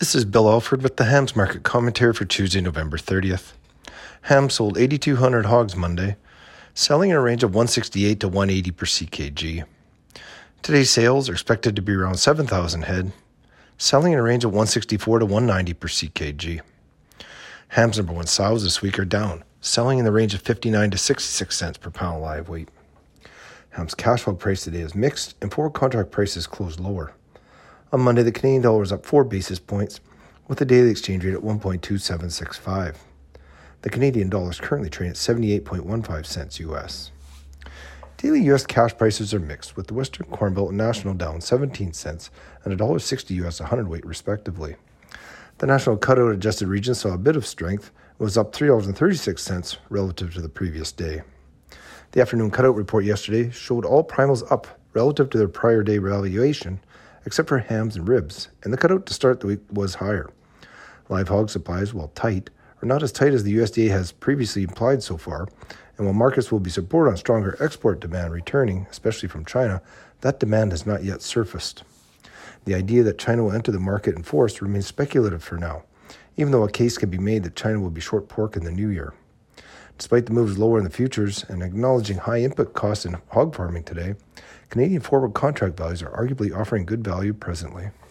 This is Bill Alford with the Hams Market Commentary for Tuesday, November 30th. Ham sold 8,200 hogs Monday, selling in a range of 168 to 180 per CKG. Today's sales are expected to be around 7,000 head, selling in a range of 164 to 190 per CKG. Ham's number one sows this week are down, selling in the range of 59 to 66 cents per pound live weight. Ham's cash hog price today is mixed, and forward contract prices closed lower. On Monday, the Canadian dollar was up 4 basis points, with the daily exchange rate at 1.2765. The Canadian dollar is currently trading at 78.15 cents U.S. Daily U.S. cash prices are mixed, with the Western Corn Belt and National down 17 cents and $1.60 U.S. a hundredweight, respectively. The National Cutout Adjusted region saw a bit of strength and was up $3.36 relative to the previous day. The afternoon cutout report yesterday showed all primals up relative to their prior day valuation, except for hams and ribs, and the cutout to start the week was higher. Live hog supplies, while tight, are not as tight as the USDA has previously implied so far, and while markets will be supported on stronger export demand returning, especially from China, that demand has not yet surfaced. The idea that China will enter the market in force remains speculative for now, even though a case can be made that China will be short pork in the new year. Despite the moves lower in the futures and acknowledging high input costs in hog farming today, Canadian forward contract values are arguably offering good value presently.